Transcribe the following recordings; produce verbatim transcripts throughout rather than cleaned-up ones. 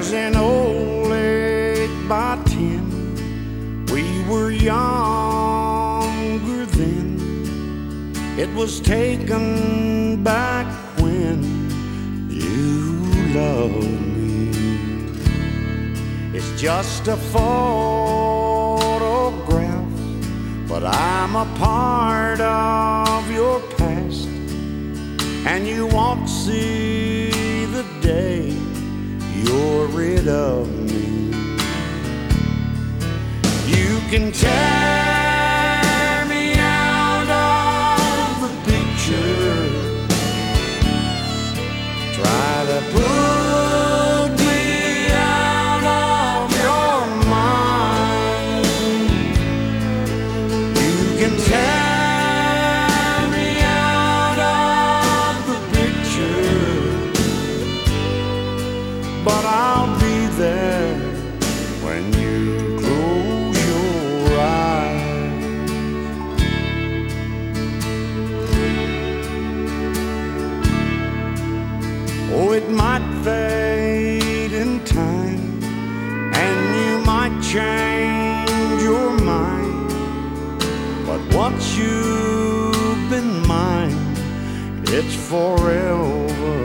There's an old eight by ten. We were younger then. It was taken back when you loved me. It's just a photograph, but I'm a part of your past, and you won't see the day you're rid of me. You can tear me out of the picture, try to put me out of your mind. You can tear me out of the picture, but I'll be there when you close your eyes. Oh, it might fade in time, and you might change your mind, but once you've been mine, it's forever.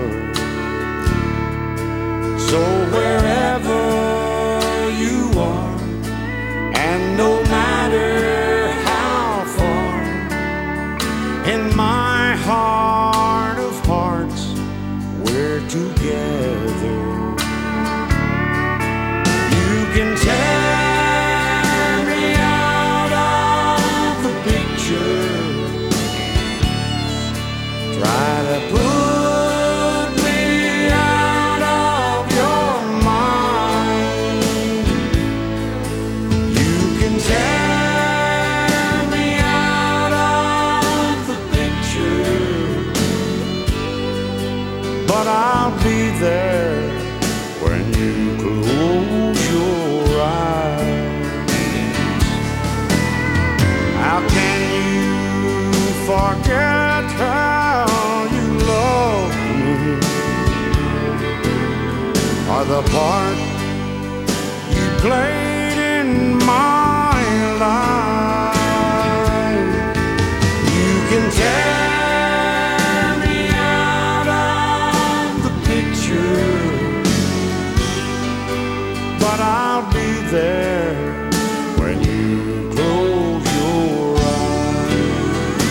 So wherever you are, and no matter how far, in my heart of hearts, we're together. You can tear me out of the picture, try to put me out of your mind. You can tear me out of the picture, but I'll be there when you close your eyes. How can you forget how you love me, or the part you played in my life? You can tear me out of the picture, but I'll be there when you close your eyes.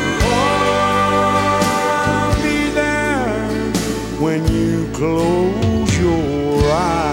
Oh, I'll be there when you close your eyes.